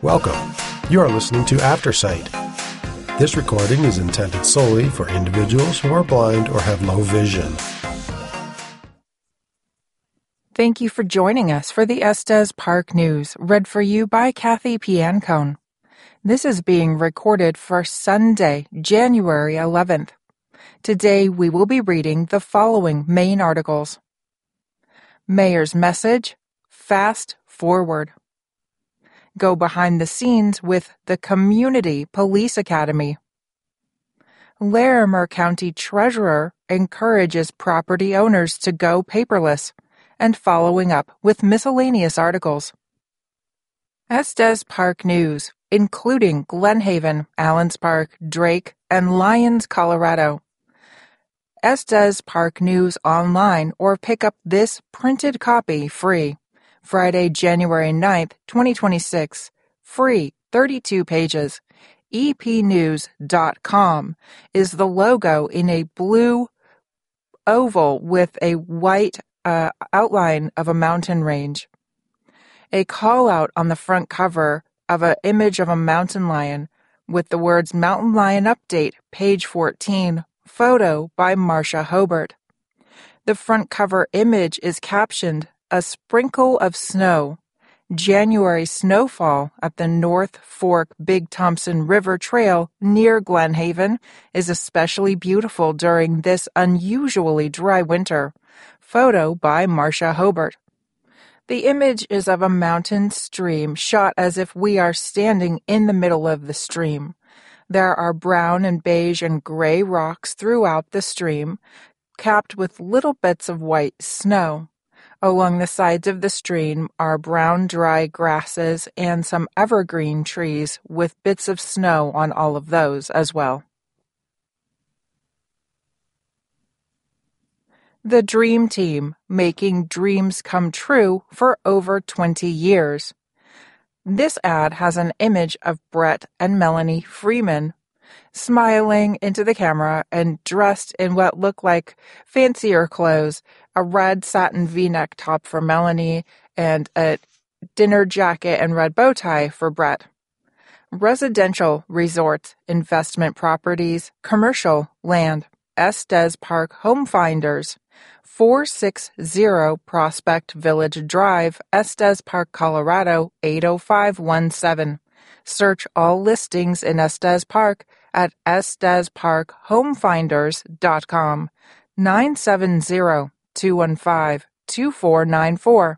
Welcome. You are listening to Aftersight. This recording is intended solely for individuals who are blind or have low vision. Thank you for joining us for the Estes Park News, read for you by Kathy Piancone. This is being recorded for Sunday, January 11th. Today we will be reading the following main articles. Mayor's Message, Fast Forward. Go behind the scenes with the Community Police Academy. Larimer County Treasurer encourages property owners to go paperless, and following up with miscellaneous articles. Estes Park News, including Glen Haven, Allens Park, Drake, and Lyons, Colorado. Estes Park News online or pick up this printed copy free. Friday, January 9th, 2026. Free, 32 pages. epnews.com is the logo in a blue oval with a white outline of a mountain range. A call-out on the front cover of an image of a mountain lion with the words Mountain Lion Update, page 14, photo by Marcia Hobart. The front cover image is captioned, A Sprinkle of Snow. January snowfall at the North Fork Big Thompson River Trail near Glen Haven is especially beautiful during this unusually dry winter. Photo by Marcia Hobart. The image is of a mountain stream shot as if we are standing in the middle of the stream. There are brown and beige and gray rocks throughout the stream, capped with little bits of white snow. Along the sides of the stream are brown dry grasses and some evergreen trees with bits of snow on all of those as well. The Dream Team, making dreams come true for over 20 years. This ad has an image of Brett and Melanie Freeman smiling into the camera and dressed in what look like fancier clothes, a red satin V-neck top for Melanie and a dinner jacket and red bow tie for Brett. Residential resorts, investment properties, commercial land. Estes Park Home Finders, 460 Prospect Village Drive, Estes Park, Colorado, 80517. Search all listings in Estes Park at estesparkhomefinders.com, 970-215-2494.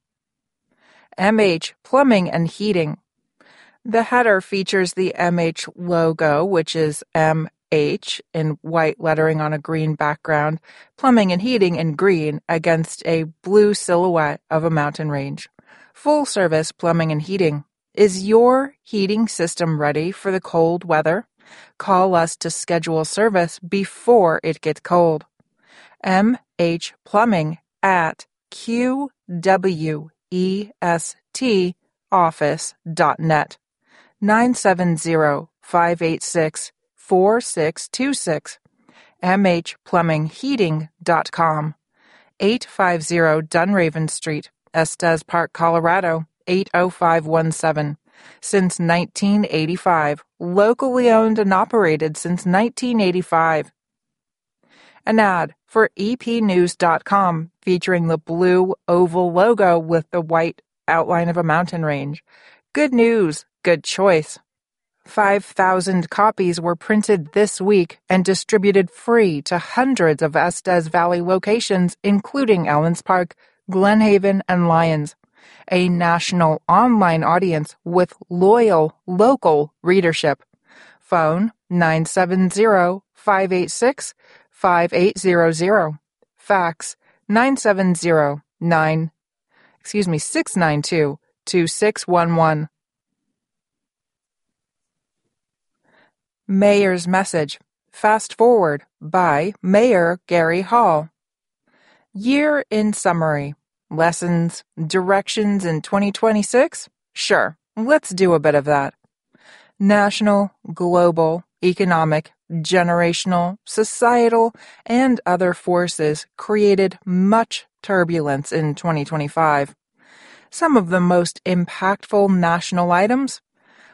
MH Plumbing and Heating. The header features the MH logo, which is MH in white lettering on a green background, plumbing and heating in green against a blue silhouette of a mountain range. Full service plumbing and heating. Is your heating system ready for the cold weather? Call us to schedule service before it gets cold. MH Plumbing at qwestoffice.net, 970-586-4626, mhplumbingheating.com, 850 Dunraven Street, Estes Park, Colorado, 80517. Since 1985. Locally owned and operated since 1985. An ad for epnews.com featuring the blue oval logo with the white outline of a mountain range. Good news, good choice. 5,000 copies were printed this week and distributed free to hundreds of Estes Valley locations, including Allens Park, Glen Haven, and Lyons. A national online audience with loyal local readership. Phone 970-586-5800. Fax 692-2611. Mayor's Message, Fast Forward by Mayor Gary Hall. Year in summary. Lessons, directions in 2026? Sure, let's do a bit of that. National, global, economic, generational, societal, and other forces created much turbulence in 2025. Some of the most impactful national items: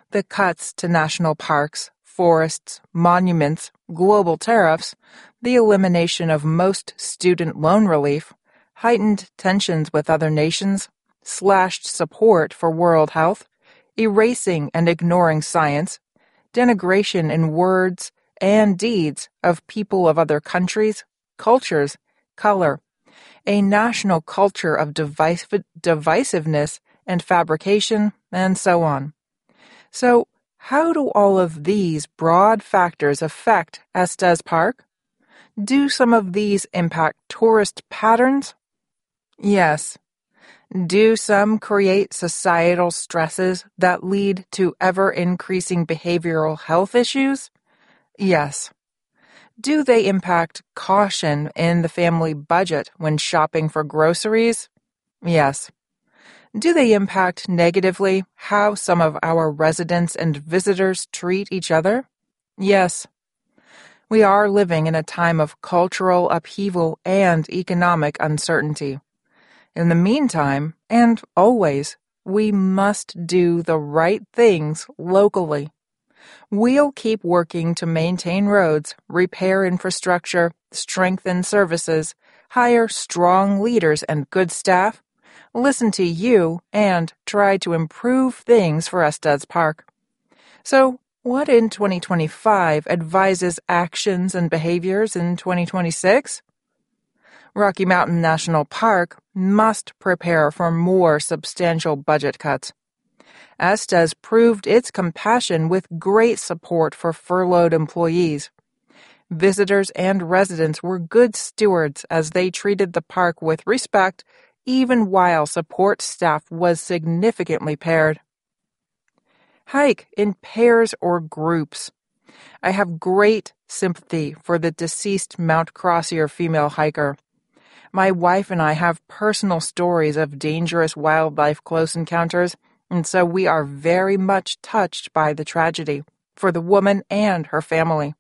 The cuts to national parks, forests, monuments, global tariffs, the elimination of most student loan relief, heightened tensions with other nations, slashed support for world health, erasing and ignoring science, denigration in words and deeds of people of other countries, cultures, color, a national culture of divisiveness and fabrication, and so on. So, how do all of these broad factors affect Estes Park? Do some of these impact tourist patterns? Yes. Do some create societal stresses that lead to ever-increasing behavioral health issues? Yes. Do they impact caution in the family budget when shopping for groceries? Yes. Do they impact negatively how some of our residents and visitors treat each other? Yes. We are living in a time of cultural upheaval and economic uncertainty. In the meantime, and always, we must do the right things locally. We'll keep working to maintain roads, repair infrastructure, strengthen services, hire strong leaders and good staff, listen to you, and try to improve things for Estes Park. So, what in 2025 advises actions and behaviors in 2026? Rocky Mountain National Park must prepare for more substantial budget cuts. Estes proved its compassion with great support for furloughed employees. Visitors and residents were good stewards as they treated the park with respect, even while support staff was significantly pared. Hike in pairs or groups. I have great sympathy for the deceased Mount Crozier female hiker. My wife and I have personal stories of dangerous wildlife close encounters, and so we are very much touched by the tragedy for the woman and her family.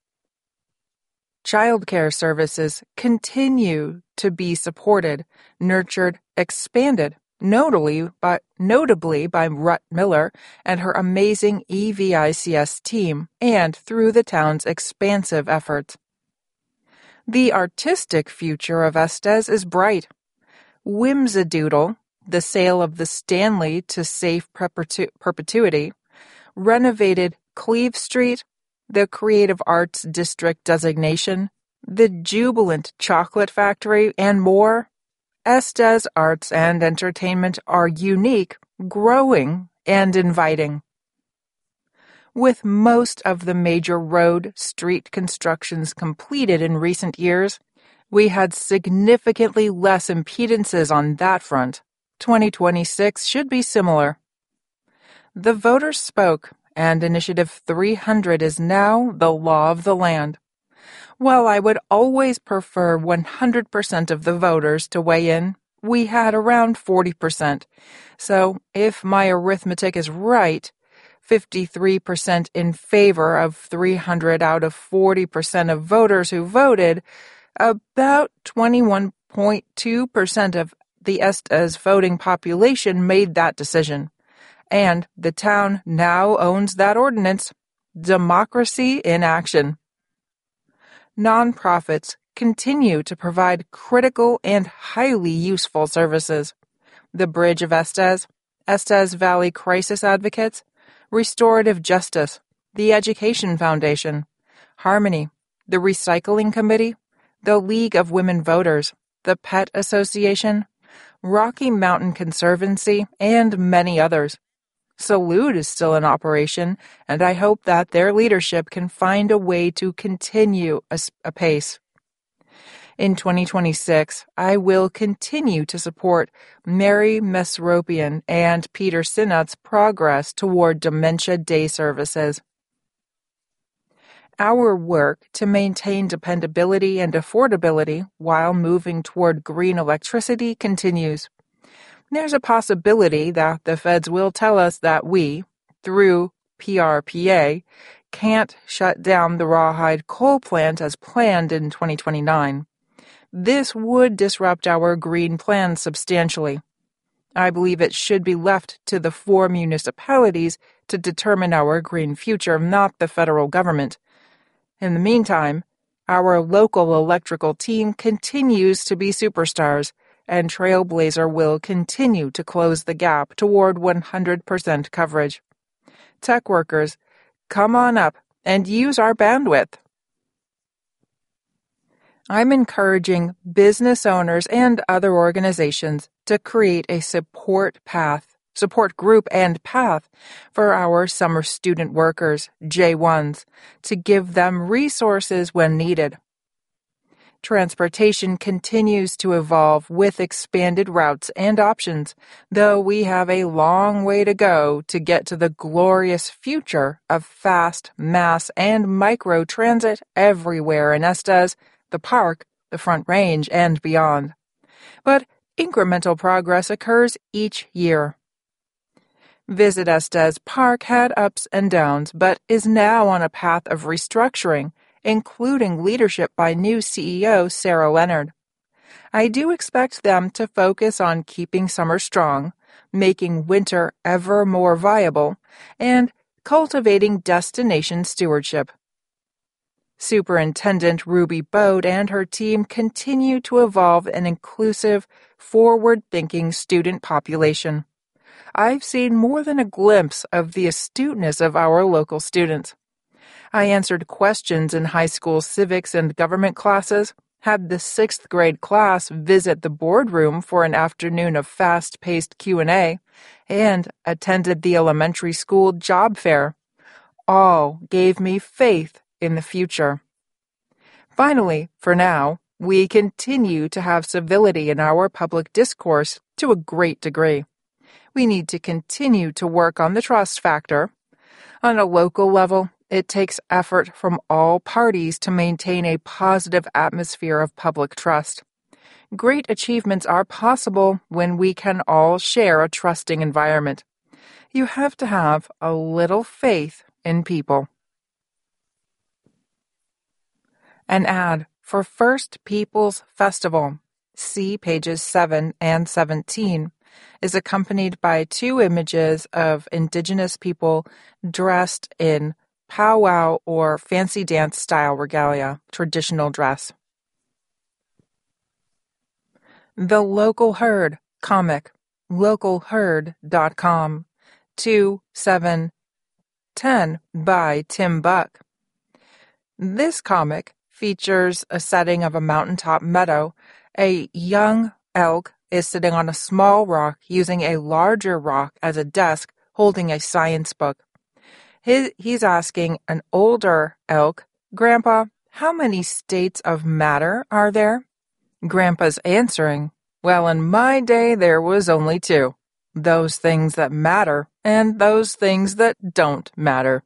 Childcare services continue to be supported, nurtured, expanded, notably by Rut Miller and her amazing EVICS team, and through the town's expansive efforts. The artistic future of Estes is bright. Whimsidoodle, the sale of the Stanley to safe perpetuity, renovated Cleve Street, the Creative Arts District designation, the Jubilant Chocolate Factory, and more. Estes Arts and Entertainment are unique, growing, and inviting. With most of the major road, street constructions completed in recent years, we had significantly less impedances on that front. 2026 should be similar. The voters spoke, and Initiative 300 is now the law of the land. While I would always prefer 100% of the voters to weigh in, we had around 40%. So, if my arithmetic is right, 53% in favor of 300 out of 40% of voters who voted, about 21.2% of the Estes voting population made that decision. And the town now owns that ordinance. Democracy in action. Nonprofits continue to provide critical and highly useful services. The Bridge of Estes, Estes Valley Crisis Advocates, Restorative Justice, the Education Foundation, Harmony, the Recycling Committee, the League of Women Voters, the Pet Association, Rocky Mountain Conservancy, and many others. Salute is still in operation, and I hope that their leadership can find a way to continue apace. In 2026, I will continue to support Mary Mesropian and Peter Sinnott's progress toward Dementia Day services. Our work to maintain dependability and affordability while moving toward green electricity continues. There's a possibility that the feds will tell us that we, through PRPA, can't shut down the Rawhide coal plant as planned in 2029. This would disrupt our green plan substantially. I believe it should be left to the 4 municipalities to determine our green future, not the federal government. In the meantime, our local electrical team continues to be superstars, and Trailblazer will continue to close the gap toward 100% coverage. Tech workers, come on up and use our bandwidth. I'm encouraging business owners and other organizations to create a support group and path for our summer student workers, J1s, to give them resources when needed. Transportation continues to evolve with expanded routes and options, though we have a long way to go to get to the glorious future of fast, mass, and micro transit everywhere in Estes, the park, the Front Range, and beyond. But incremental progress occurs each year. Visit Estes Park had ups and downs, but is now on a path of restructuring, including leadership by new CEO Sarah Leonard. I do expect them to focus on keeping summer strong, making winter ever more viable, and cultivating destination stewardship. Superintendent Ruby Bode and her team continue to evolve an inclusive, forward-thinking student population. I've seen more than a glimpse of the astuteness of our local students. I answered questions in high school civics and government classes, had the 6th grade class visit the boardroom for an afternoon of fast-paced Q&A, and attended the elementary school job fair. All gave me faith in the future. Finally, for now, we continue to have civility in our public discourse to a great degree. We need to continue to work on the trust factor. On a local level, it takes effort from all parties to maintain a positive atmosphere of public trust. Great achievements are possible when we can all share a trusting environment. You have to have a little faith in people. An ad for First Peoples Festival, see pages 7 and 17, is accompanied by 2 images of Indigenous people dressed in powwow or fancy dance style regalia, traditional dress. The Local Herd comic, localherd.com, 2/7/10 by Tim Buck. This comic features a setting of a mountaintop meadow. A young elk is sitting on a small rock using a larger rock as a desk, holding a science book. He's asking an older elk, "Grandpa, how many states of matter are there?" Grandpa's answering, "Well, in my day there was only 2. Those things that matter and those things that don't matter."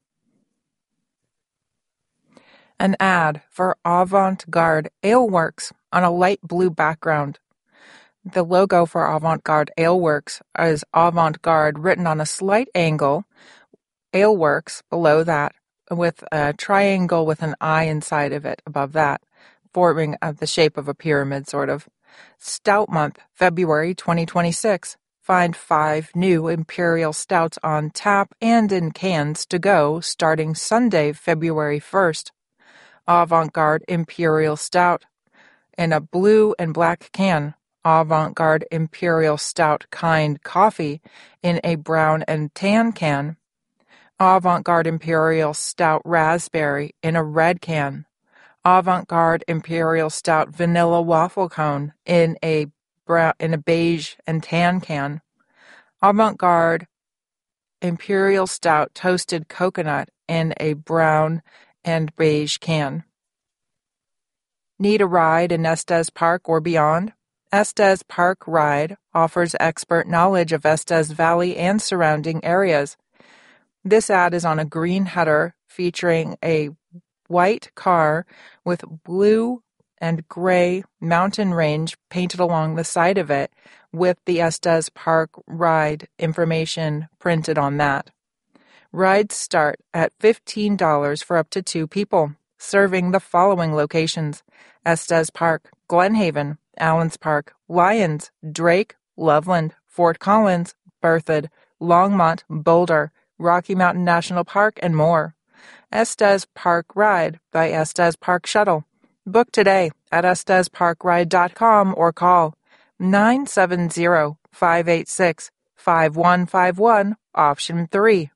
An ad for Avant-Garde Ale Works on a light blue background. The logo for Avant-Garde Ale Works is Avant-Garde written on a slight angle, Ale Works below that, with a triangle with an eye inside of it above that, forming the shape of a pyramid, sort of. Stout month, February 2026. Find 5 new Imperial Stouts on tap and in cans to go starting Sunday, February 1st. Avant-Garde Imperial Stout in a blue and black can. Avant-Garde Imperial Stout Kind Coffee in a brown and tan can. Avant-Garde Imperial Stout Raspberry in a red can. Avant-Garde Imperial Stout Vanilla Waffle Cone in a beige and tan can. Avant-Garde Imperial Stout Toasted Coconut in a brown and beige can. Need a ride in Estes Park or beyond? Estes Park Ride offers expert knowledge of Estes Valley and surrounding areas. This ad is on a green header featuring a white car with blue and gray mountain range painted along the side of it, with the Estes Park Ride information printed on that. Rides start at $15 for up to 2 people, serving the following locations: Estes Park, Glen Haven, Allens Park, Lyons, Drake, Loveland, Fort Collins, Berthoud, Longmont, Boulder, Rocky Mountain National Park, and more. Estes Park Ride by Estes Park Shuttle. Book today at estesparkride.com or call 970-586-5151, option 3.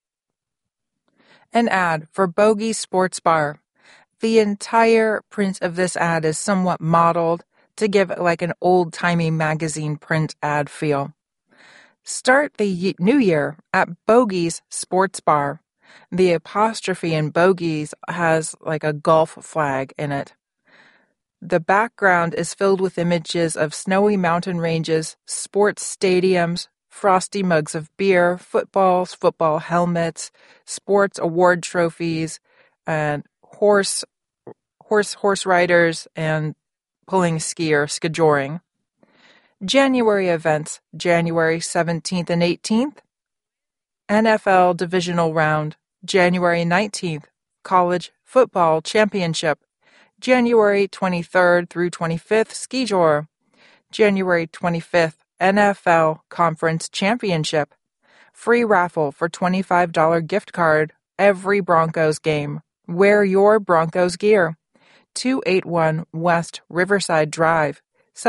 An ad for Bogey Sports Bar. The entire print of this ad is somewhat modeled to give it like an old-timey magazine print ad feel. Start the new year at Bogey's Sports Bar. The apostrophe in Bogey's has like a golf flag in it. The background is filled with images of snowy mountain ranges, sports stadiums, frosty mugs of beer, footballs, football helmets, sports award trophies, and horse riders, and pulling skier, skijoring. January events, January 17th and 18th. NFL Divisional Round, January 19th. College Football Championship, January 23rd through 25th. Ski Tour, January 25th. NFL Conference Championship. Free raffle for $25 gift card every Broncos game. Wear your Broncos gear. 281 West Riverside Drive,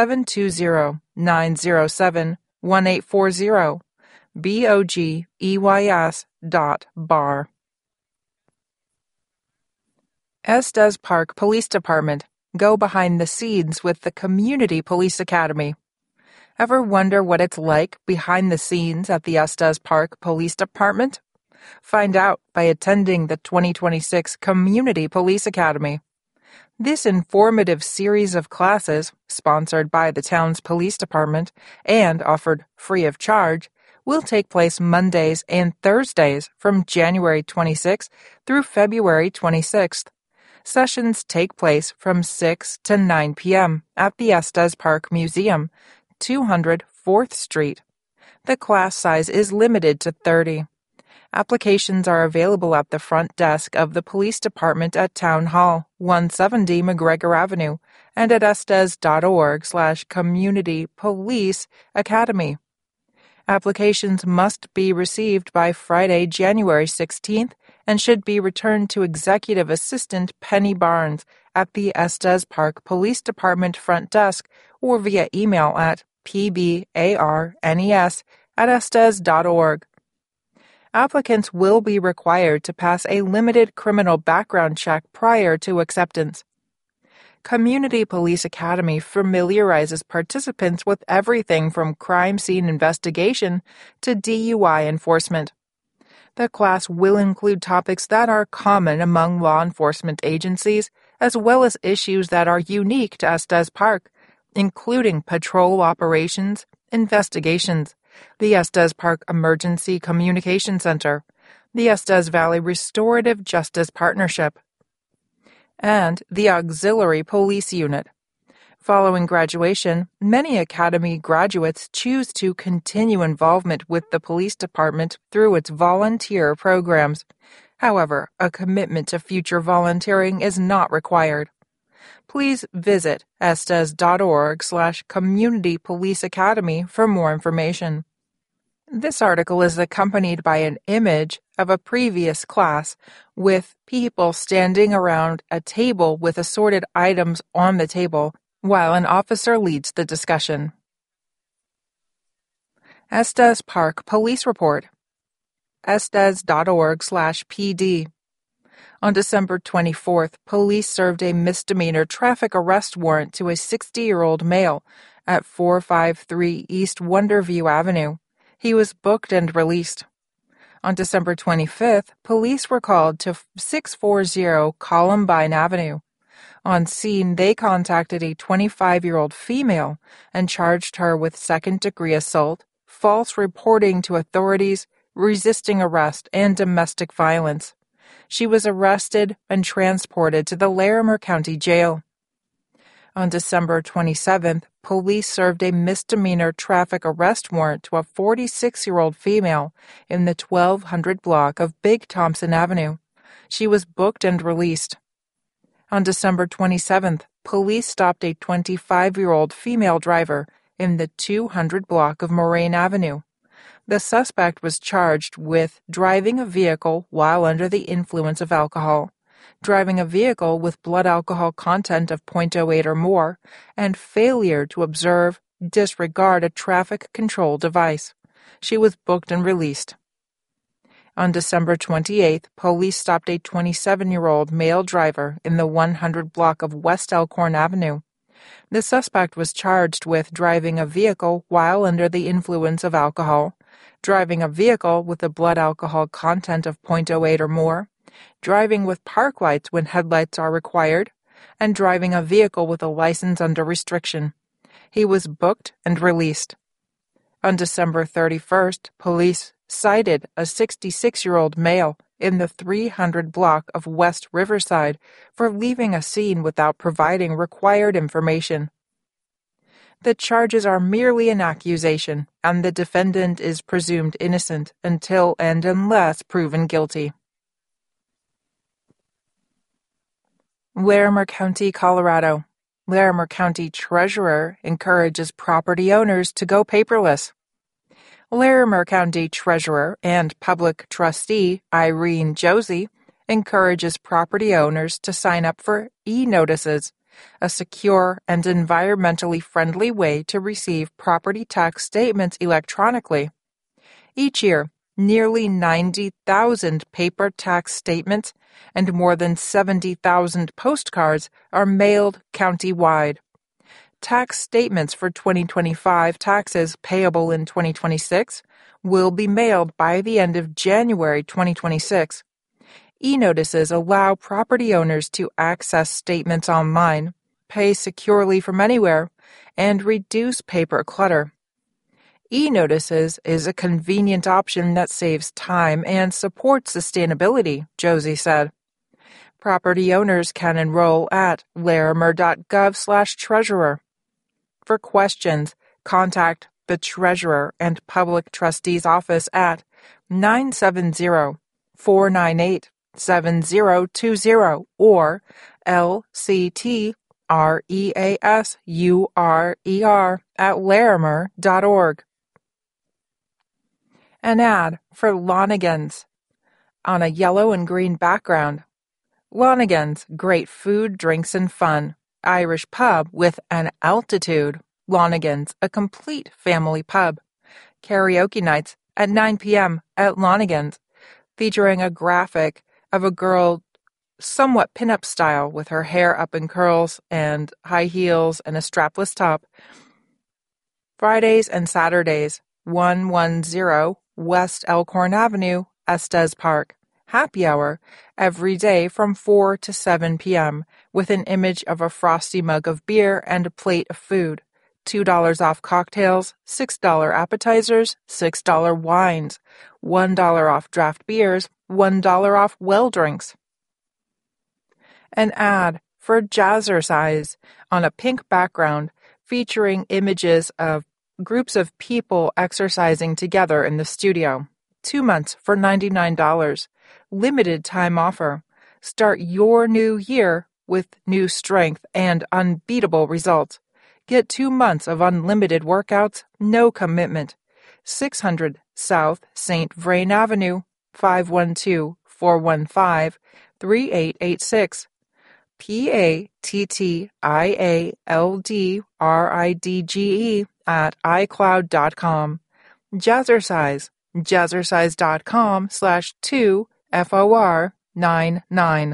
720-907-1840. BOGEYS.bar. Estes Park Police Department. Go behind the scenes with the Community Police Academy. Ever wonder what it's like behind the scenes at the Estes Park Police Department? Find out by attending the 2026 Community Police Academy. This informative series of classes, sponsored by the town's police department and offered free of charge, will take place Mondays and Thursdays from January 26th through February 26th. Sessions take place from 6 to 9 p.m. at the Estes Park Museum, 200 4th Street. The class size is limited to 30. Applications are available at the front desk of the police department at Town Hall, 170 McGregor Avenue, and at estes.org/Community Police Academy. Applications must be received by Friday, January 16th, and should be returned to Executive Assistant Penny Barnes at the Estes Park Police Department front desk or via email at pbarnes@estes.org. Applicants will be required to pass a limited criminal background check prior to acceptance. Community Police Academy familiarizes participants with everything from crime scene investigation to DUI enforcement. The class will include topics that are common among law enforcement agencies, as well as issues that are unique to Estes Park, including patrol operations, investigations, the Estes Park Emergency Communication Center, the Estes Valley Restorative Justice Partnership, and the Auxiliary Police Unit. Following graduation, many Academy graduates choose to continue involvement with the police department through its volunteer programs. However, a commitment to future volunteering is not required. Please visit estes.org/Community Police Academy for more information. This article is accompanied by an image of a previous class with people standing around a table with assorted items on the table while an officer leads the discussion. Estes Park Police Report. estes.org/PD. On December 24th, police served a misdemeanor traffic arrest warrant to a 60-year-old male at 453 East Wonderview Avenue. He was booked and released. On December 25th, police were called to 640 Columbine Avenue. On scene, they contacted a 25-year-old female and charged her with second-degree assault, false reporting to authorities, resisting arrest, and domestic violence. She was arrested and transported to the Larimer County Jail. On December 27th, police served a misdemeanor traffic arrest warrant to a 46-year-old female in the 1200 block of Big Thompson Avenue. She was booked and released. On December 27th, police stopped a 25-year-old female driver in the 200 block of Moraine Avenue. The suspect was charged with driving a vehicle while under the influence of alcohol, driving a vehicle with blood alcohol content of 0.08 or more, and failure to observe, disregard a traffic control device. She was booked and released. On December 28th, police stopped a 27-year-old male driver in the 100 block of West Elkhorn Avenue. The suspect was charged with driving a vehicle while under the influence of alcohol, driving a vehicle with a blood alcohol content of 0.08 or more, driving with park lights when headlights are required, and driving a vehicle with a license under restriction. He was booked and released. On December 31st, police cited a 66-year-old male in the 300 block of West Riverside for leaving a scene without providing required information. The charges are merely an accusation, and the defendant is presumed innocent until and unless proven guilty. Larimer County, Colorado. Larimer County Treasurer encourages property owners to go paperless. Larimer County Treasurer and Public Trustee Irene Josie encourages property owners to sign up for e-notices, a secure and environmentally friendly way to receive property tax statements electronically. Each year, nearly 90,000 paper tax statements and more than 70,000 postcards are mailed county-wide. Tax statements for 2025 taxes payable in 2026 will be mailed by the end of January 2026. E-notices allow property owners to access statements online, pay securely from anywhere, and reduce paper clutter. E-notices is a convenient option that saves time and supports sustainability, Josie said. Property owners can enroll at larimer.gov/treasurer. For questions, contact the Treasurer and Public Trustee's Office at 970-498-7020 or lctreasurer@larimer.org. An ad for Lonigan's on a yellow and green background. Lonigan's, great food, drinks, and fun. Irish pub with an altitude. Lonigan's, a complete family pub. Karaoke nights at 9 p.m. at Lonigan's, featuring a graphic of a girl somewhat pin-up style with her hair up in curls and high heels and a strapless top. Fridays and Saturdays, 110 West Elkhorn Avenue, Estes Park. Happy hour every day from 4 to 7 p.m. with an image of a frosty mug of beer and a plate of food. $2 off cocktails, $6 appetizers, $6 wines, $1 off draft beers, $1 off well drinks. An ad for Jazzercise on a pink background featuring images of groups of people exercising together in the studio. 2 months for $99. Limited time offer. Start your new year with new strength and unbeatable results. Get 2 months of unlimited workouts, no commitment. 600 South St. Vrain Avenue, 512-415-3886. PATTIALDRIDGE@iCloud.com. Jazzercise. Jazzercise.com/2FOR99.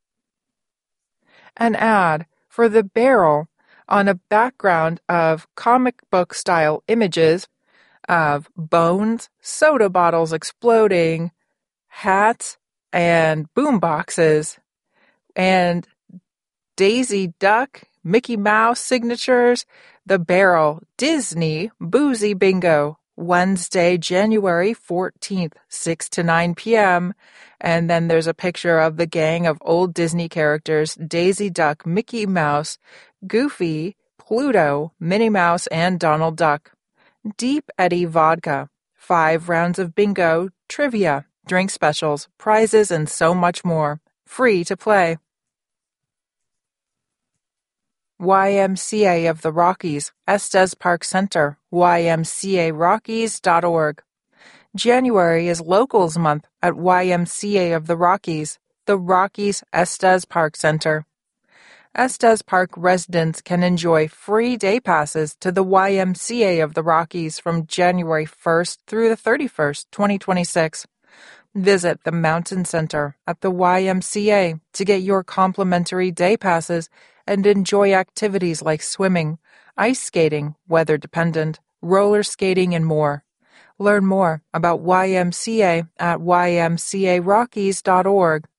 An ad for the Barrel on a background of comic book style images of bones, soda bottles exploding, hats, and boom boxes, and Daisy Duck, Mickey Mouse signatures. The Barrel Disney Boozy Bingo, Wednesday, January 14th, 6 to 9 p.m. And then there's a picture of the gang of old Disney characters, Daisy Duck, Mickey Mouse, Goofy, Pluto, Minnie Mouse, and Donald Duck. Deep Eddy Vodka, 5 rounds of bingo, trivia, drink specials, prizes, and so much more. Free to play. YMCA of the Rockies, Estes Park Center, ymcarockies.org. January is Locals Month at YMCA of the Rockies, the Rockies Estes Park Center. Estes Park residents can enjoy free day passes to the YMCA of the Rockies from January 1st through the 31st, 2026. Visit the Mountain Center at the YMCA to get your complimentary day passes and enjoy activities like swimming, ice skating, weather-dependent, roller skating, and more. Learn more about YMCA at ymcarockies.org.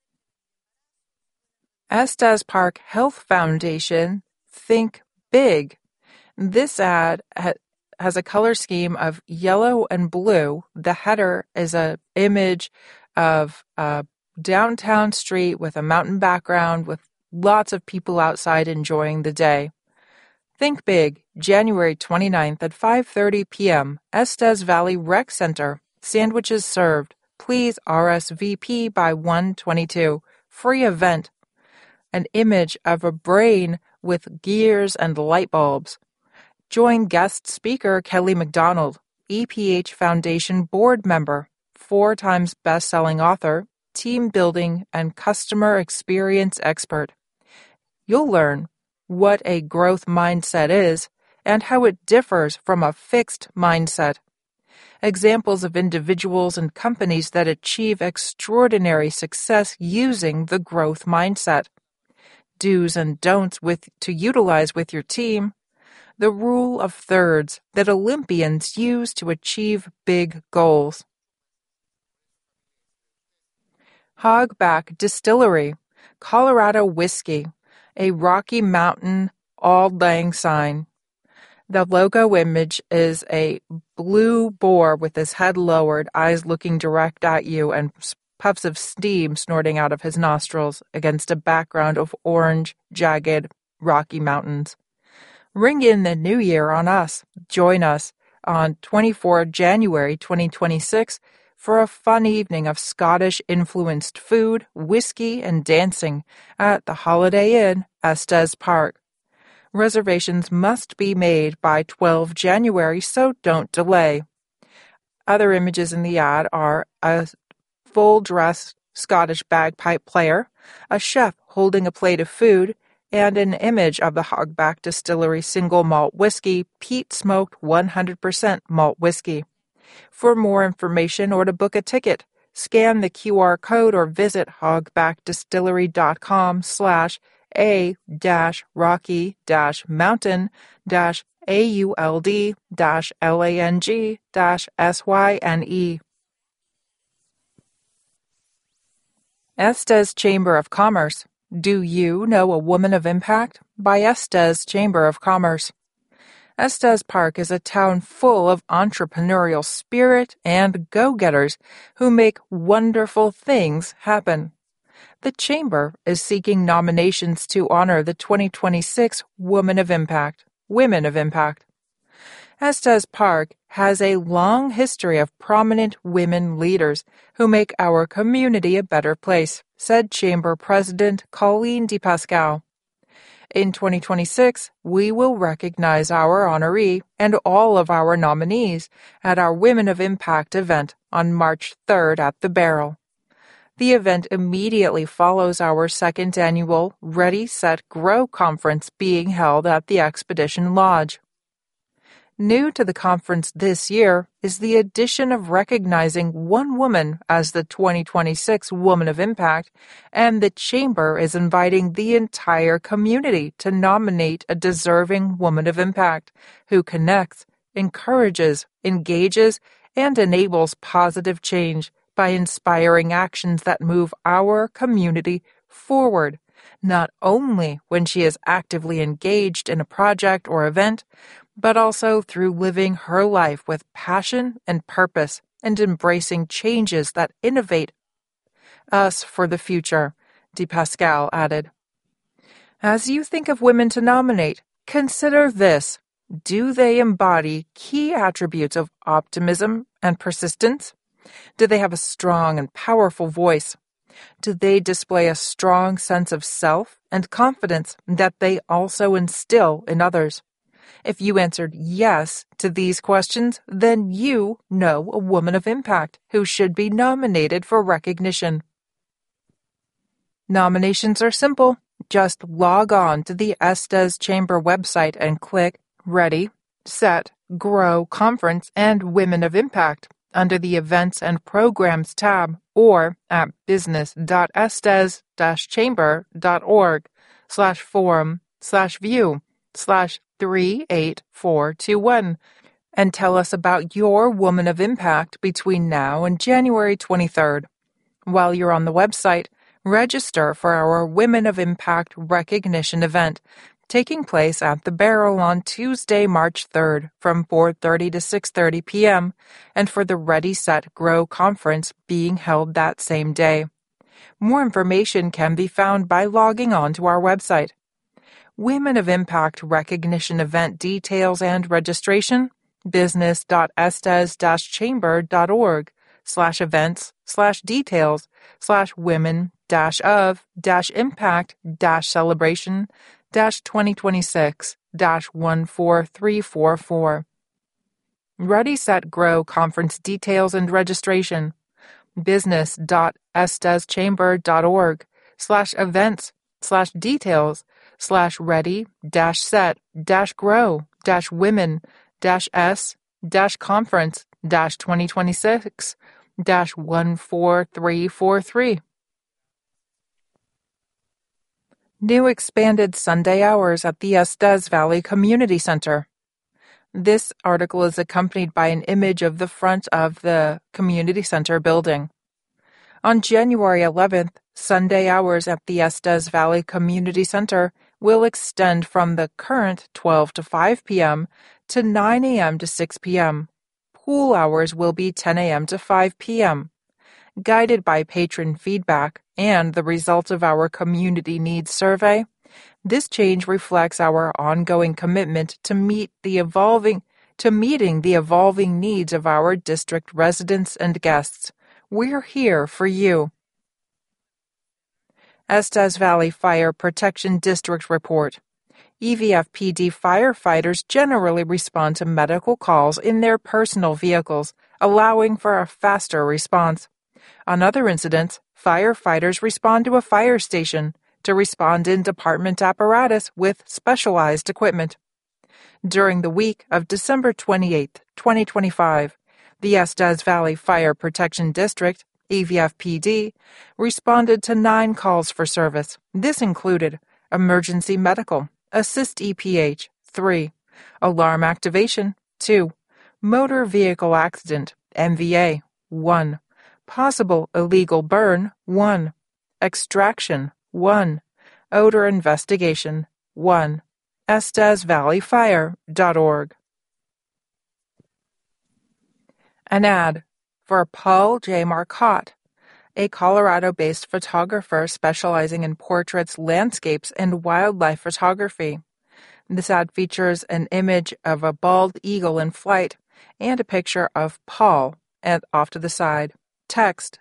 Estes Park Health Foundation, Think Big. This ad has a color scheme of yellow and blue. The header is an image of a downtown street with a mountain background with lots of people outside enjoying the day. Think Big, January 29th at 5:30 p.m., Estes Valley Rec Center. Sandwiches served. Please RSVP by 1:22. Free event. An image of a brain with gears and light bulbs. Join guest speaker Kelly McDonald, EPH Foundation board member, 4 times best-selling author, team building, and customer experience expert. You'll learn what a growth mindset is and how it differs from a fixed mindset. Examples of individuals and companies that achieve extraordinary success using the growth mindset. Do's and don'ts to utilize with your team. The rule of thirds that Olympians use to achieve big goals. Hogback Distillery, Colorado Whiskey, a Rocky Mountain Auld Lang Syne. The logo image is a blue boar with his head lowered, eyes looking direct at you, and puffs of steam snorting out of his nostrils against a background of orange, jagged, Rocky Mountains. Ring in the new year on us. Join us on 24 January 2026 for a fun evening of Scottish-influenced food, whiskey, and dancing at the Holiday Inn, Estes Park. Reservations must be made by 12 January, so don't delay. Other images in the ad are a full-dress Scottish bagpipe player, a chef holding a plate of food, and an image of the Hogback Distillery single malt whiskey, peat smoked 100% malt whiskey. For more information or to book a ticket, scan the QR code or visit hogback-distillery.com/a-rocky-mountain-lang-syne. Estes Chamber of Commerce. Do you know a woman of impact? By Estes Chamber of Commerce. Estes Park is a town full of entrepreneurial spirit and go-getters who make wonderful things happen. The Chamber is seeking nominations to honor the 2026 Women of Impact. Estes Park has a long history of prominent women leaders who make our community a better place, said Chamber President Colleen DePascal. In 2026, we will recognize our honoree and all of our nominees at our Women of Impact event on March 3rd at the Barrel. The event immediately follows our second annual Ready, Set, Grow conference being held at the Expedition Lodge. New to the conference this year is the addition of recognizing one woman as the 2026 Woman of Impact, and the Chamber is inviting the entire community to nominate a deserving Woman of Impact who connects, encourages, engages, and enables positive change by inspiring actions that move our community forward, not only when she is actively engaged in a project or event, but also through living her life with passion and purpose and embracing changes that innovate us for the future, DePascal added. As you think of women to nominate, consider this. Do they embody key attributes of optimism and persistence? Do they have a strong and powerful voice? Do they display a strong sense of self and confidence that they also instill in others? If you answered yes to these questions, then you know a woman of impact who should be nominated for recognition. Nominations are simple. Just log on to the Estes Chamber website and click Ready, Set, Grow Conference and Women of Impact under the Events and Programs tab or at business.estes-chamber.org/forum/view/38421 and tell us about your Woman of Impact between now and January 23rd. While you're on the website, register for our Women of Impact recognition event taking place at the Barrel on Tuesday, March 3rd from 4:30 to 6:30 p.m. and for the Ready, Set, Grow conference being held that same day. More information can be found by logging on to our website. Women of Impact recognition event details and registration, business.estes-chamber.org/events/women-of-celebration-2026-14344. Ready, Set, Grow conference details and registration, business.estes-chamber.org/events/details/ready-set-grow-women-s-conference-2026-14343. New expanded Sunday hours at the Estes Valley Community Center. This article is accompanied by an image of the front of the Community Center building. On January 11th, Sunday hours at the Estes Valley Community Center will extend from the current 12 to 5 p.m. to 9 a.m. to 6 p.m. Pool hours will be 10 a.m. to 5 p.m. Guided by patron feedback and the result of our community needs survey, this change reflects our ongoing commitment to meeting the evolving needs of our district residents and guests. We're here for you. Estes Valley Fire Protection District Report. EVFPD firefighters generally respond to medical calls in their personal vehicles, allowing for a faster response. On other incidents, firefighters respond to a fire station to respond in department apparatus with specialized equipment. During the week of December 28, 2025, the Estes Valley Fire Protection District, EVFPD, responded to 9 calls for service. This included emergency medical, assist EPH, 3, alarm activation, 2, motor vehicle accident, MVA, 1, possible illegal burn, 1, extraction, 1, odor investigation, 1, EstesValleyFire.org. An ad for Paul J. Marcotte, a Colorado-based photographer specializing in portraits, landscapes, and wildlife photography. This ad features an image of a bald eagle in flight and a picture of Paul off to the side. Text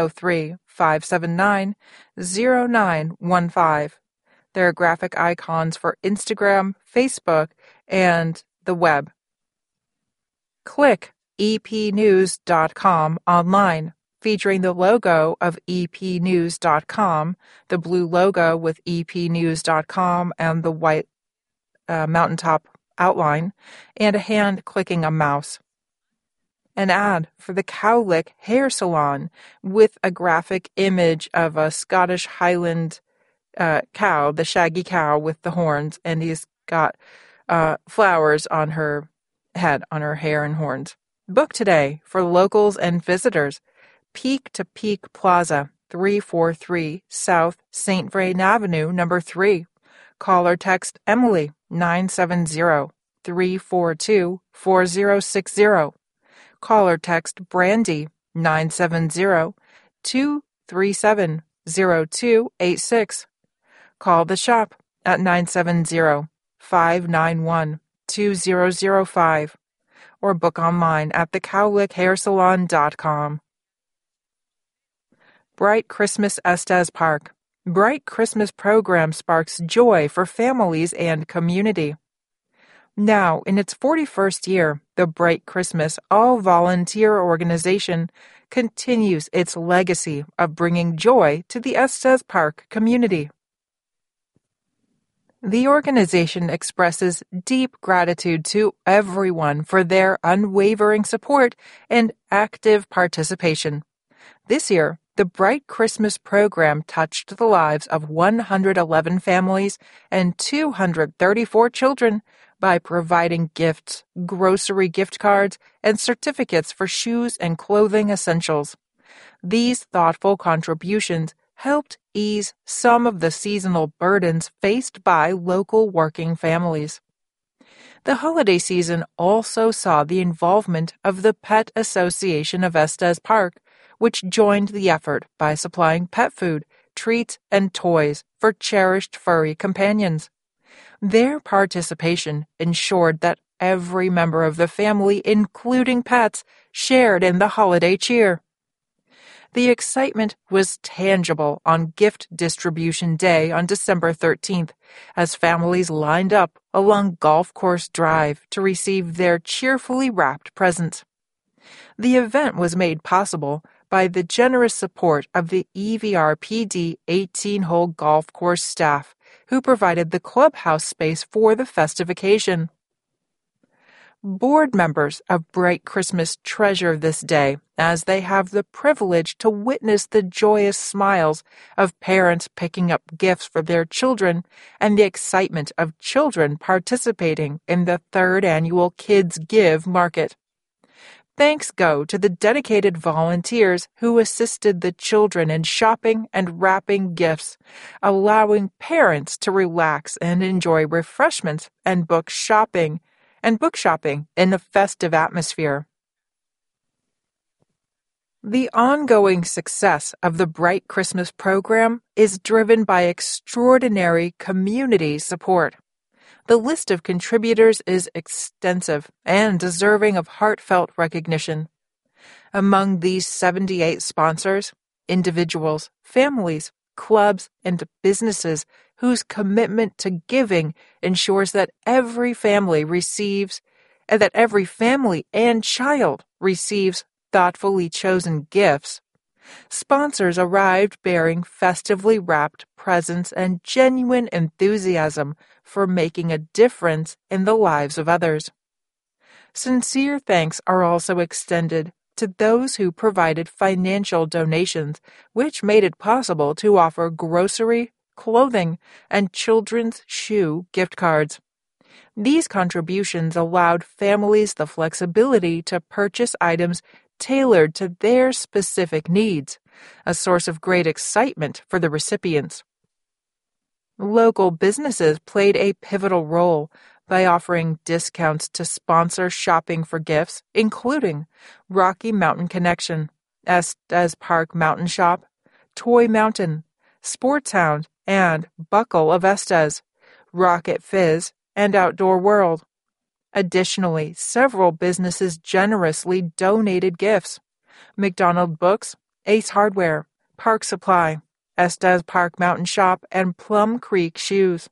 303-579-0915. There are graphic icons for Instagram, Facebook, and the web. Click epnews.com online, featuring the logo of epnews.com, the blue logo with epnews.com and the white mountaintop outline, and a hand clicking a mouse. An ad for the Cowlick Hair Salon with a graphic image of a Scottish Highland cow, the shaggy cow with the horns, and he's got flowers on her head, on her hair and horns. Book today for locals and visitors. Peak to Peak Plaza, 343 South St. Vrain Avenue, number 3. Call or text Emily, 970-342-4060. Call or text Brandy, 970-237-0286. Call the shop at 970-591-2005 or book online at thecowlickhairsalon.com. Bright Christmas Estes Park. Bright Christmas program sparks joy for families and community. Now, in its 41st year, the Bright Christmas all-volunteer organization continues its legacy of bringing joy to the Estes Park community. The organization expresses deep gratitude to everyone for their unwavering support and active participation. This year, the Bright Christmas program touched the lives of 111 families and 234 children by providing gifts, grocery gift cards, and certificates for shoes and clothing essentials. These thoughtful contributions helped ease some of the seasonal burdens faced by local working families. The holiday season also saw the involvement of the Pet Association of Estes Park, which joined the effort by supplying pet food, treats, and toys for cherished furry companions. Their participation ensured that every member of the family, including pets, shared in the holiday cheer. The excitement was tangible on Gift Distribution Day on December 13th, as families lined up along Golf Course Drive to receive their cheerfully wrapped presents. The event was made possible by the generous support of the EVRPD 18-hole golf course staff, who provided the clubhouse space for the festive occasion. Board members of Bright Christmas treasure this day, as they have the privilege to witness the joyous smiles of parents picking up gifts for their children and the excitement of children participating in the third annual Kids Give Market. Thanks go to the dedicated volunteers who assisted the children in shopping and wrapping gifts, allowing parents to relax and enjoy refreshments and book shopping in a festive atmosphere. The ongoing success of the Bright Christmas program is driven by extraordinary community support. The list of contributors is extensive and deserving of heartfelt recognition. Among these 78 sponsors, individuals, families, clubs, and businesses whose commitment to giving ensures that every family and child receives thoughtfully chosen gifts. Sponsors arrived bearing festively wrapped presents and genuine enthusiasm for making a difference in the lives of others. Sincere thanks are also extended to those who provided financial donations, which made it possible to offer grocery, clothing, and children's shoe gift cards. These contributions allowed families the flexibility to purchase items tailored to their specific needs, a source of great excitement for the recipients. Local businesses played a pivotal role by offering discounts to sponsor shopping for gifts, including Rocky Mountain Connection, Estes Park Mountain Shop, Toy Mountain, Sports Hound, and Buckle of Estes, Rocket Fizz, and Outdoor World. Additionally, several businesses generously donated gifts: McDonald Books, Ace Hardware, Park Supply, Estes Park Mountain Shop, and Plum Creek Shoes.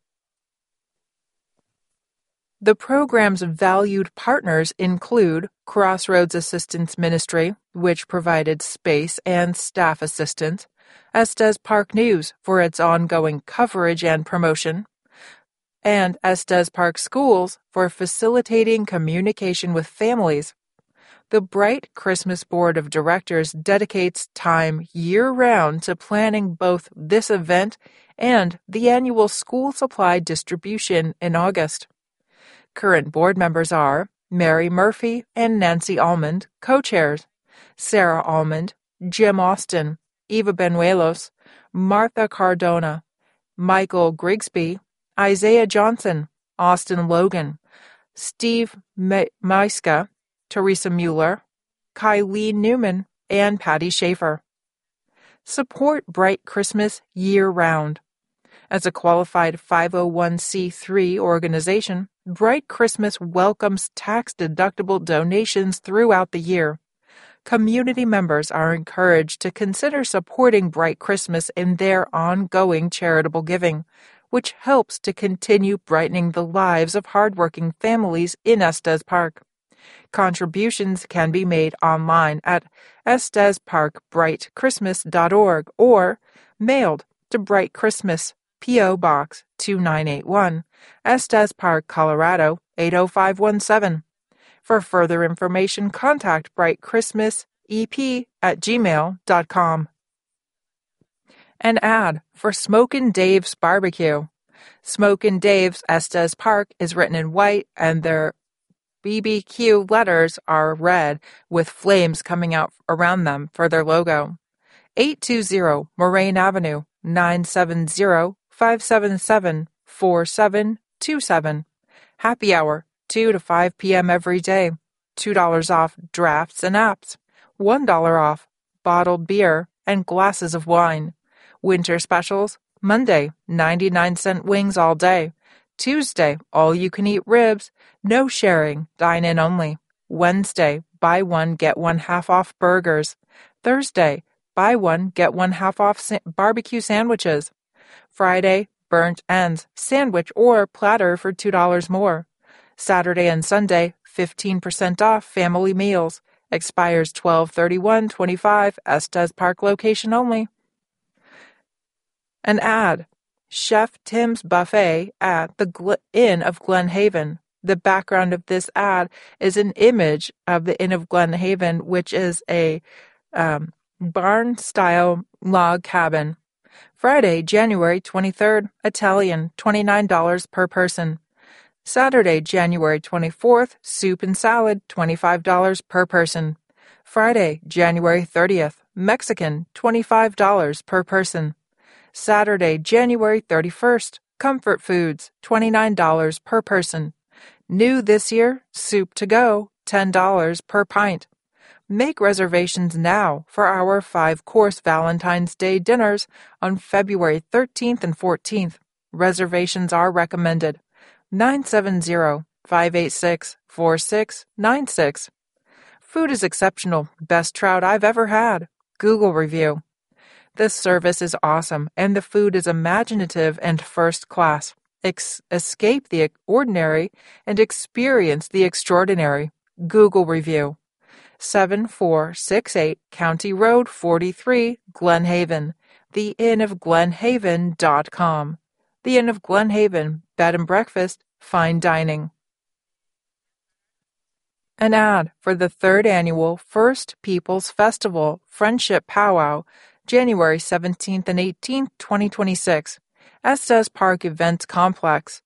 The program's valued partners include Crossroads Assistance Ministry, which provided space and staff assistance, Estes Park News for its ongoing coverage and promotion, and Estes Park Schools for facilitating communication with families. The Bright Christmas Board of Directors dedicates time year-round to planning both this event and the annual school supply distribution in August. Current board members are Mary Murphy and Nancy Almond, co-chairs, Sarah Almond, Jim Austin, Eva Benuelos, Martha Cardona, Michael Grigsby, Isaiah Johnson, Austin Logan, Steve Maiska, Teresa Mueller, Kylene Newman, and Patty Schaefer. Support Bright Christmas year-round. As a qualified 501c3 organization, Bright Christmas welcomes tax-deductible donations throughout the year. community members are encouraged to consider supporting Bright Christmas in their ongoing charitable giving, which helps to continue brightening the lives of hardworking families in Estes Park. Contributions can be made online at estesparkbrightchristmas.org or mailed to Bright Christmas, P.O. Box 2981, Estes Park, Colorado 80517. For further information, contact brightchristmasep@gmail.com. An ad for Smokin' Dave's Barbecue. Smokin' Dave's Estes Park is written in white, and their BBQ letters are red with flames coming out around them for their logo. 820 Moraine Avenue, 970-577-4727. Happy hour, 2 to 5 p.m. every day. $2 off drafts and apps. $1 off bottled beer and glasses of wine. Winter specials, Monday, 99-cent wings all day. Tuesday, all-you-can-eat ribs, no sharing, dine-in only. Wednesday, buy one, get one half off burgers. Thursday, buy one, get one half off barbecue sandwiches. Friday, burnt ends, sandwich or platter for $2 more. Saturday and Sunday, 15% off family meals. Expires 12/31/25, Estes Park location only. An ad. Chef Tim's Buffet at the Inn of Glen Haven. The background of this ad is an image of the Inn of Glen Haven, which is a barn-style log cabin. Friday, January 23rd, Italian, $29 per person. Saturday, January 24th, soup and salad, $25 per person. Friday, January 30th, Mexican, $25 per person. Saturday, January 31st, comfort foods, $29 per person. New this year, soup to go, $10 per pint. Make reservations now for our 5-course Valentine's Day dinners on February 13th and 14th. Reservations are recommended. 970-586-4696. Food is exceptional. Best trout I've ever had. Google review. This service is awesome, and the food is imaginative and first class. Escape the ordinary and experience the extraordinary. Google review. 7468 County Road 43, Glen Haven. theinnofglenhaven.com. The Inn of Glen Haven, bed and breakfast, fine dining. An ad for the 3rd annual First Peoples Festival Friendship Powwow, January 17th and 18th, 2026. Estes Park Events Complex,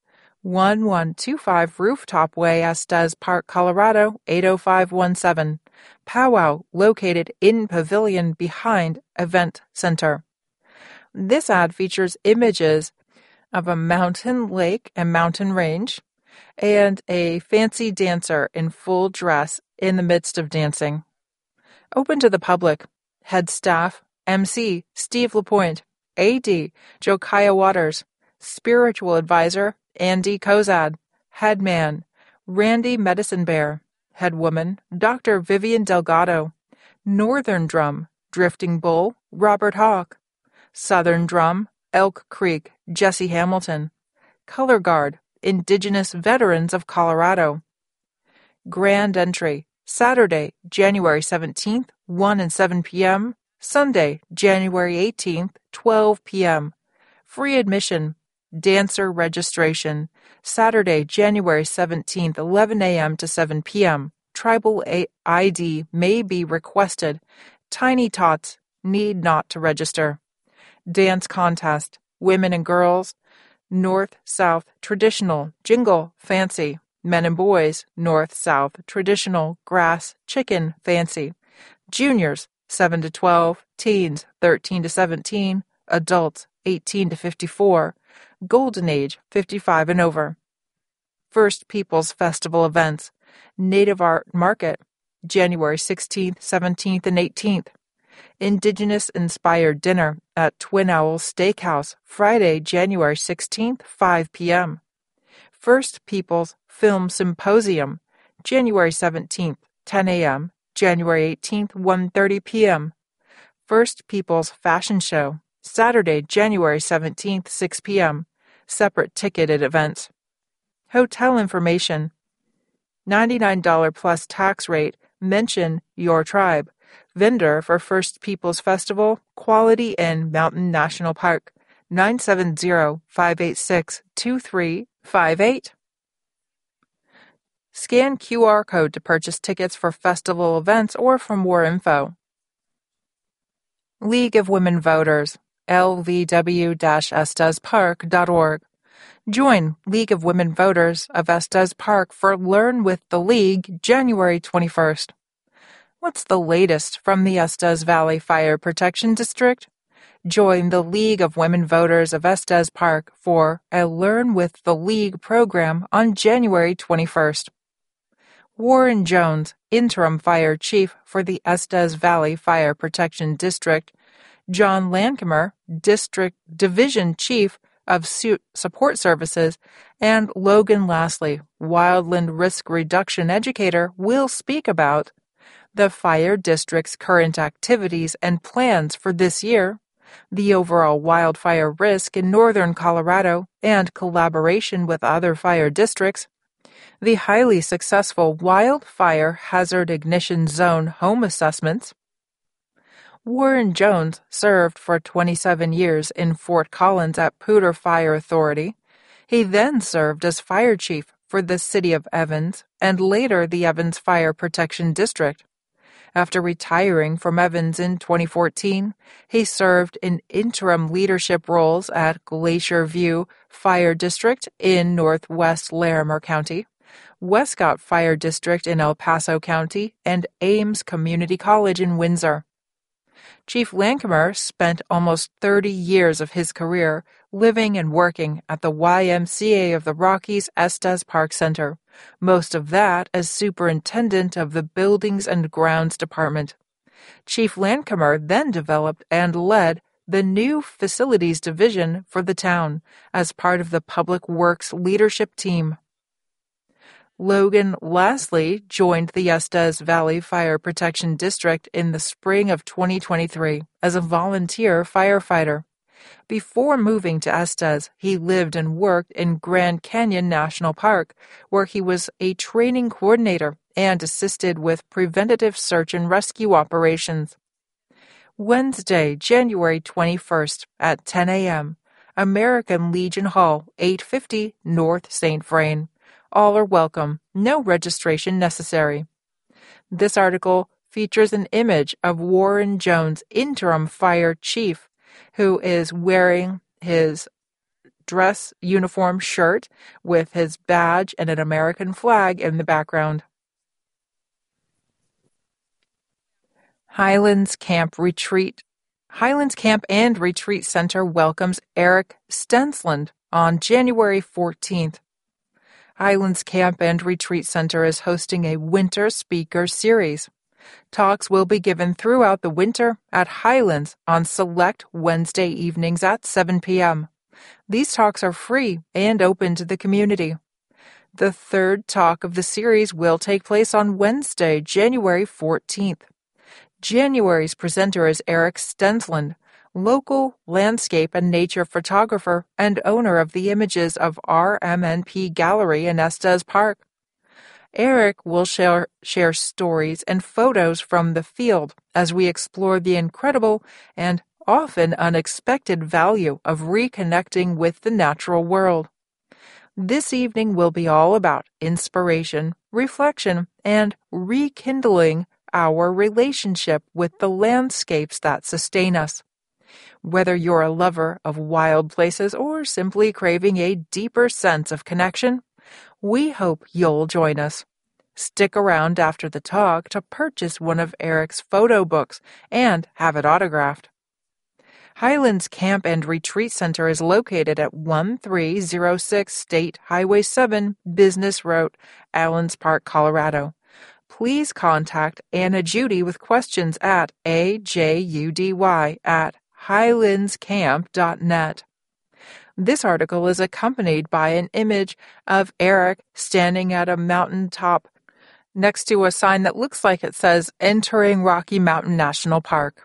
1125 Rooftop Way, Estes Park, Colorado, 80517. Powwow located in pavilion behind Event Center. This ad features images of a mountain lake and mountain range, and a fancy dancer in full dress in the midst of dancing. Open to the public. Head staff, MC, Steve LaPointe. AD, Josiah Waters. Spiritual advisor, Andy Kozad. Headman, Randy Medicine Bear. Headwoman, Dr. Vivian Delgado. Northern Drum, Drifting Bull, Robert Hawk. Southern Drum, Elk Creek, Jesse Hamilton. Color Guard, Indigenous Veterans of Colorado. Grand Entry, Saturday, January 17th, 1 and 7 p.m., Sunday, January 18th, 12 p.m. Free admission, dancer registration, Saturday, January 17th, 11 a.m. to 7 p.m. Tribal ID may be requested. Tiny Tots need not to register. Dance contest, women and girls, North-South traditional, jingle, fancy. Men and boys, North-South traditional, grass, chicken, fancy. Juniors, 7 to 12, teens, 13 to 17, adults, 18 to 54, Golden Age, 55 and over. First Peoples Festival events, Native Art Market, January 16th, 17th, and 18th. Indigenous-inspired dinner at Twin Owl Steakhouse, Friday, January 16th, 5 p.m. First Peoples Film Symposium, January 17th, 10 a.m., January 18th, 1:30 p.m. First People's Fashion Show, Saturday, January 17th, 6 p.m. Separate ticketed events. Hotel information. $99 plus tax rate. Mention your tribe. Vendor for First Peoples Festival, Quality Inn Mountain National Park, 970-586-2358. Scan QR code to purchase tickets for festival events or for more info. League of Women Voters, lvw-estespark.org. Join League of Women Voters of Estes Park for Learn with the League, January 21st. What's the latest from the Estes Valley Fire Protection District? Join the League of Women Voters of Estes Park for a Learn with the League program on January 21st. Warren Jones, Interim Fire Chief for the Estes Valley Fire Protection District, John Lancamer, Division Chief of Support Services, and Logan Lastly, Wildland Risk Reduction Educator, will speak about the fire district's current activities and plans for this year, the overall wildfire risk in northern Colorado and collaboration with other fire districts, the highly successful Wildfire Hazard Ignition Zone home assessments. Warren Jones served for 27 years in Fort Collins at Poudre Fire Authority. He then served as fire chief for the city of Evans and later the Evans Fire Protection District. After retiring from Evans in 2014, he served in interim leadership roles at Glacier View Fire District in northwest Larimer County, Westcott Fire District in El Paso County, and Ames Community College in Windsor. Chief Lancamer spent almost 30 years of his career living and working at the YMCA of the Rockies Estes Park Center, most of that as superintendent of the Buildings and Grounds Department. Chief Lancamer then developed and led the new Facilities Division for the town as part of the Public Works leadership team. Logan Lastly joined the Estes Valley Fire Protection District in the spring of 2023 as a volunteer firefighter. Before moving to Estes, he lived and worked in Grand Canyon National Park, where he was a training coordinator and assisted with preventative search and rescue operations. Wednesday, January 21st at 10 a.m., American Legion Hall, 850 North St. Vrain. All are welcome. No registration necessary. This article features an image of Warren Jones, interim fire chief, who is wearing his dress uniform shirt with his badge and an American flag in the background. Highlands Camp and Retreat Center welcomes Eric Stensland on January 14th. Highlands Camp and Retreat Center is hosting a winter speaker series. Talks will be given throughout the winter at Highlands on select Wednesday evenings at 7 p.m. These talks are free and open to the community. The third talk of the series will take place on Wednesday, January 14th. January's presenter is Eric Stensland, local landscape and nature photographer and owner of the images of RMNP Gallery in Estes Park. Eric will share stories and photos from the field as we explore the incredible and often unexpected value of reconnecting with the natural world. This evening will be all about inspiration, reflection, and rekindling our relationship with the landscapes that sustain us. Whether you're a lover of wild places or simply craving a deeper sense of connection, we hope you'll join us. Stick around after the talk to purchase one of Eric's photo books and have it autographed. Highlands Camp and Retreat Center is located at 1306 State Highway 7, Business Road, Allens Park, Colorado. Please contact Anna Judy with questions at ajudy@highlandscamp.net. This article is accompanied by an image of Eric standing at a mountaintop next to a sign that looks like it says Entering Rocky Mountain National Park.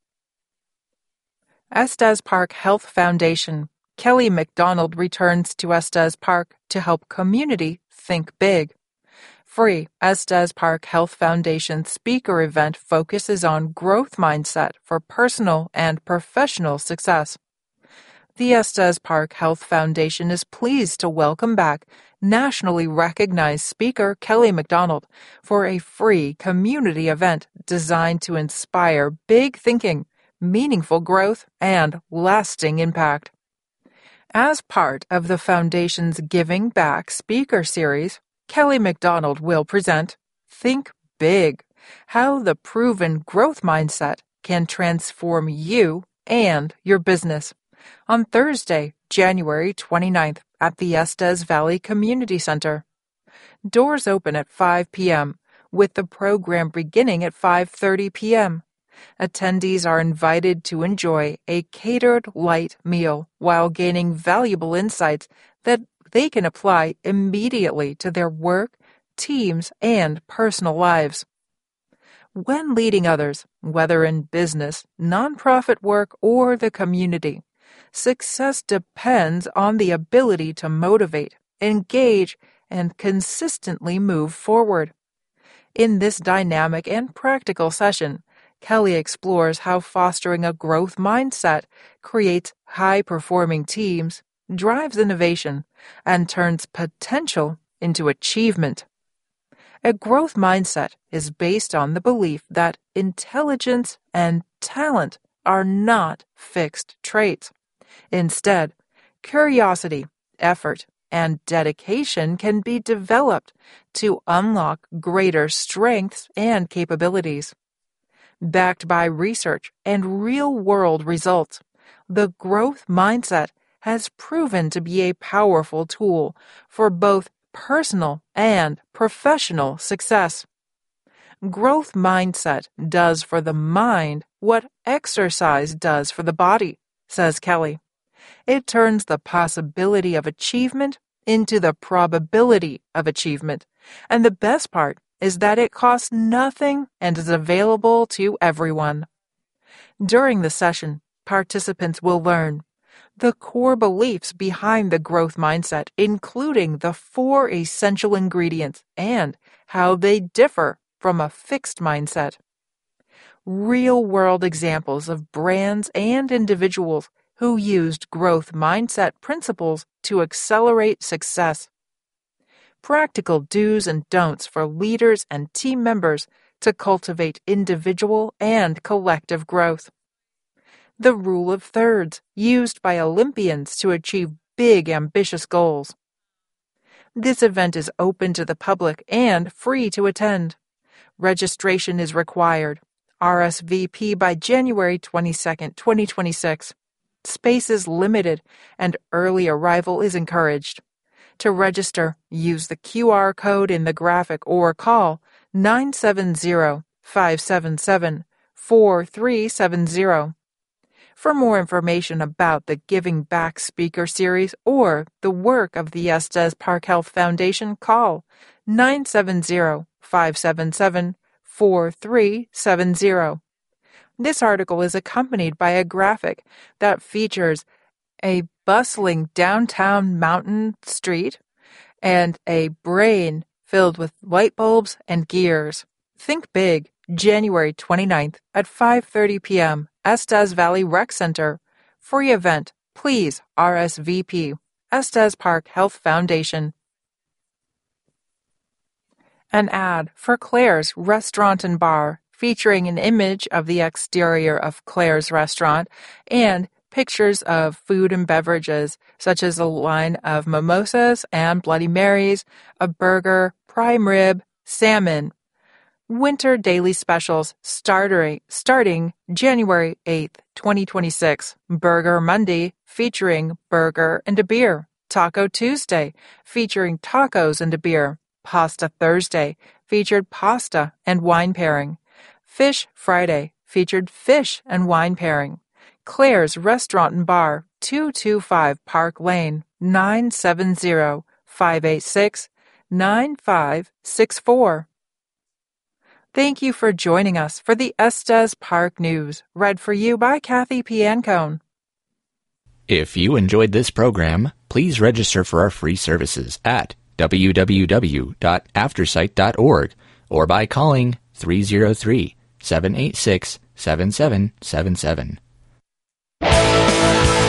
Estes Park Health Foundation. Kelly McDonald returns to Estes Park to help community think big. Free Estes Park Health Foundation speaker event focuses on growth mindset for personal and professional success. The Estes Park Health Foundation is pleased to welcome back nationally recognized speaker Kelly McDonald for a free community event designed to inspire big thinking, meaningful growth, and lasting impact. As part of the Foundation's Giving Back speaker series, Kelly McDonald will present Think Big, How the Proven Growth Mindset Can Transform You and Your Business, on Thursday, January 29th at the Estes Valley Community Center. Doors open at 5 p.m., with the program beginning at 5:30 p.m. Attendees are invited to enjoy a catered light meal while gaining valuable insights that they can apply immediately to their work, teams, and personal lives. When leading others, whether in business, nonprofit work, or the community, success depends on the ability to motivate, engage, and consistently move forward. In this dynamic and practical session, Kelly explores how fostering a growth mindset creates high-performing teams, drives innovation, and turns potential into achievement. A growth mindset is based on the belief that intelligence and talent are not fixed traits. Instead, curiosity, effort, and dedication can be developed to unlock greater strengths and capabilities. Backed by research and real-world results, the growth mindset has proven to be a powerful tool for both personal and professional success. Growth mindset does for the mind what exercise does for the body, says Kelly. It turns the possibility of achievement into the probability of achievement, and the best part is that it costs nothing and is available to everyone. During the session, participants will learn the core beliefs behind the growth mindset, including the 4 essential ingredients and how they differ from a fixed mindset. Real-world examples of brands and individuals who used growth mindset principles to accelerate success. Practical do's and don'ts for leaders and team members to cultivate individual and collective growth. The rule of thirds used by Olympians to achieve big, ambitious goals. This event is open to the public and free to attend. Registration is required. RSVP by January 22, 2026. Space is limited and early arrival is encouraged. To register, use the QR code in the graphic or call 970-577-4370. For more information about the Giving Back Speaker Series or the work of the Estes Park Health Foundation, call 970-577-4370. This article is accompanied by a graphic that features a bustling downtown mountain street and a brain filled with light bulbs and gears. Think Big, January 29th at 5:30 p.m. Estes Valley Rec Center. Free event. Please RSVP. Estes Park Health Foundation. An ad for Claire's Restaurant and Bar, featuring an image of the exterior of Claire's restaurant and pictures of food and beverages, such as a line of mimosas and Bloody Marys, a burger, prime rib, salmon. Winter daily specials starting January 8th, 2026. Burger Monday featuring burger and a beer. Taco Tuesday featuring tacos and a beer. Pasta Thursday featured pasta and wine pairing. Fish Friday featured fish and wine pairing. Claire's Restaurant and Bar, 225 Park Lane, 970-586-9564. Thank you for joining us for the Estes Park News, read for you by Kathy Piancone. If you enjoyed this program, please register for our free services at www.aftersight.org or by calling 303-786-7777.